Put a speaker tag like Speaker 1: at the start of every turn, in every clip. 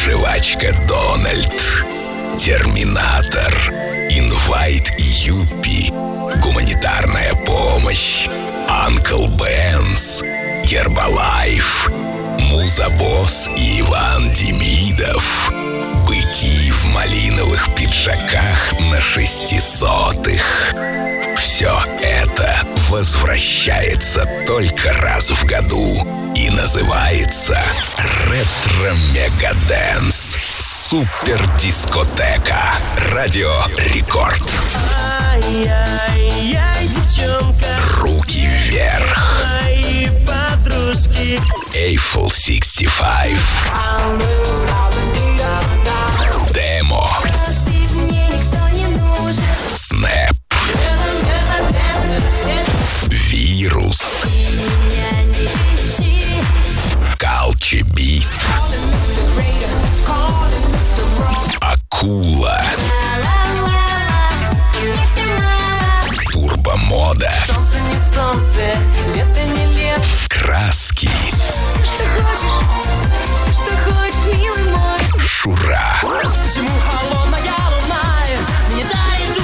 Speaker 1: Жвачка Дональд, Терминатор, Инвайт Юппи, Гуманитарная помощь, Анкл Бенс, Гербалайф, Муза-босс и Иван Демидов. Быки в малиновых пиджаках на 600-х. Все это возвращается только раз в году и называется Ретро-Мегадэнс. Супер-дискотека. Радио Рекорд.
Speaker 2: Ай-яй-яй, девчонка,
Speaker 1: Руки вверх.
Speaker 2: мои подружки.
Speaker 1: Eiffel 65. Демо. Снэп. Вирус. Калчи Бит. Акула. Турбомода.
Speaker 2: Солнце не солнце, лето не лето.
Speaker 1: Краски.
Speaker 3: Все, что хочешь, милый мой.
Speaker 1: Шура.
Speaker 2: Почему холодная луна не дарит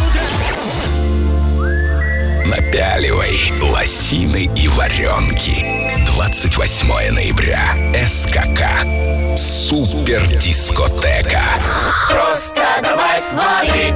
Speaker 2: утро?
Speaker 1: Напяливай лосины и варенки. 28 ноября. СКК. Супер дискотека.
Speaker 4: Просто добавь воды.